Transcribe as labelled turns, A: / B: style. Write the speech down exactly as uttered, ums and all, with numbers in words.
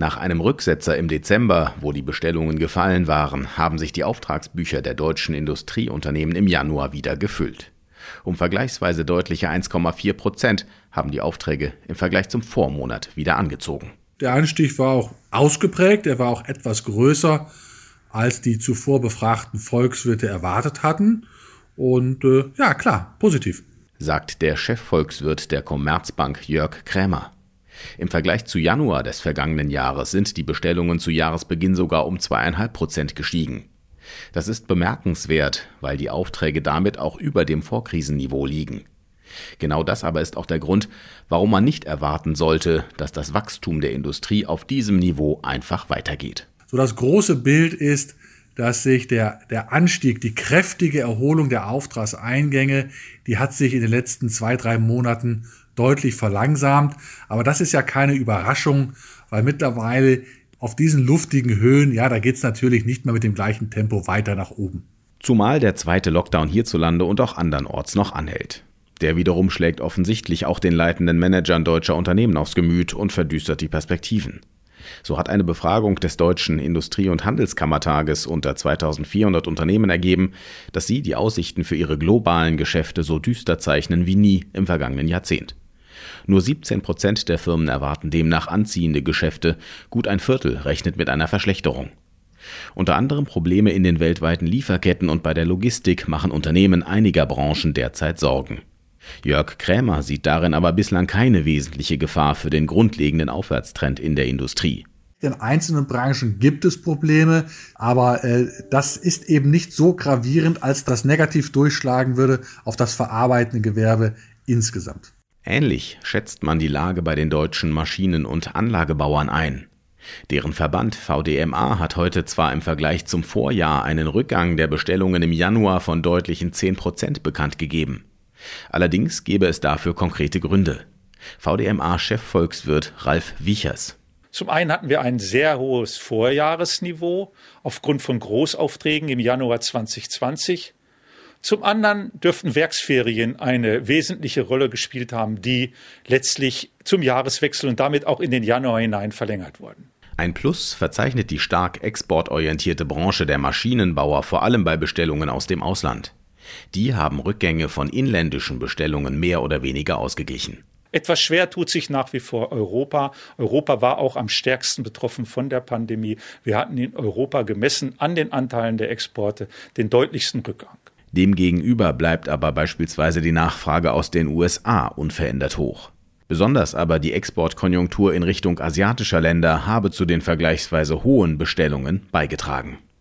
A: Nach einem Rücksetzer im Dezember, wo die Bestellungen gefallen waren, haben sich die Auftragsbücher der deutschen Industrieunternehmen im Januar wieder gefüllt. Um vergleichsweise deutliche eins Komma vier Prozent haben die Aufträge im Vergleich zum Vormonat wieder angezogen.
B: Der Anstieg war auch ausgeprägt, er war auch etwas größer, als die zuvor befragten Volkswirte erwartet hatten. Und äh, ja, klar, positiv,
A: sagt der Chefvolkswirt der Commerzbank Jörg Krämer. Im Vergleich zu Januar des vergangenen Jahres sind die Bestellungen zu Jahresbeginn sogar um zwei Komma fünf Prozent gestiegen. Das ist bemerkenswert, weil die Aufträge damit auch über dem Vorkrisenniveau liegen. Genau das aber ist auch der Grund, warum man nicht erwarten sollte, dass das Wachstum der Industrie auf diesem Niveau einfach weitergeht.
B: So, das große Bild ist, dass sich der, der Anstieg, die kräftige Erholung der Auftragseingänge, die hat sich in den letzten zwei, drei Monaten deutlich verlangsamt. Aber das ist ja keine Überraschung, weil mittlerweile auf diesen luftigen Höhen, ja, da geht es natürlich nicht mehr mit dem gleichen Tempo weiter nach oben.
A: Zumal der zweite Lockdown hierzulande und auch andernorts noch anhält. Der wiederum schlägt offensichtlich auch den leitenden Managern deutscher Unternehmen aufs Gemüt und verdüstert die Perspektiven. So hat eine Befragung des Deutschen Industrie- und Handelskammertages unter zweitausendvierhundert Unternehmen ergeben, dass sie die Aussichten für ihre globalen Geschäfte so düster zeichnen wie nie im vergangenen Jahrzehnt. Nur siebzehn Prozent der Firmen erwarten demnach anziehende Geschäfte, gut ein Viertel rechnet mit einer Verschlechterung. Unter anderem Probleme in den weltweiten Lieferketten und bei der Logistik machen Unternehmen einiger Branchen derzeit Sorgen. Jörg Krämer sieht darin aber bislang keine wesentliche Gefahr für den grundlegenden Aufwärtstrend in der Industrie.
B: In einzelnen Branchen gibt es Probleme, aber äh, das ist eben nicht so gravierend, als das negativ durchschlagen würde auf das verarbeitende Gewerbe insgesamt.
A: Ähnlich schätzt man die Lage bei den deutschen Maschinen- und Anlagebauern ein. Deren Verband V D M A hat heute zwar im Vergleich zum Vorjahr einen Rückgang der Bestellungen im Januar von deutlichen zehn Prozent bekannt gegeben. Allerdings gäbe es dafür konkrete Gründe. V D M A-Chefvolkswirt Ralf Wiechers.
C: Zum einen hatten wir ein sehr hohes Vorjahresniveau aufgrund von Großaufträgen im Januar zwanzig zwanzig. Zum anderen dürften Werksferien eine wesentliche Rolle gespielt haben, die letztlich zum Jahreswechsel und damit auch in den Januar hinein verlängert wurden.
A: Ein Plus verzeichnet die stark exportorientierte Branche der Maschinenbauer vor allem bei Bestellungen aus dem Ausland. Die haben Rückgänge von inländischen Bestellungen mehr oder weniger ausgeglichen.
C: Etwas schwer tut sich nach wie vor Europa. Europa war auch am stärksten betroffen von der Pandemie. Wir hatten in Europa gemessen an den Anteilen der Exporte den deutlichsten Rückgang.
A: Demgegenüber bleibt aber beispielsweise die Nachfrage aus den U S A unverändert hoch. Besonders aber die Exportkonjunktur in Richtung asiatischer Länder habe zu den vergleichsweise hohen Bestellungen beigetragen.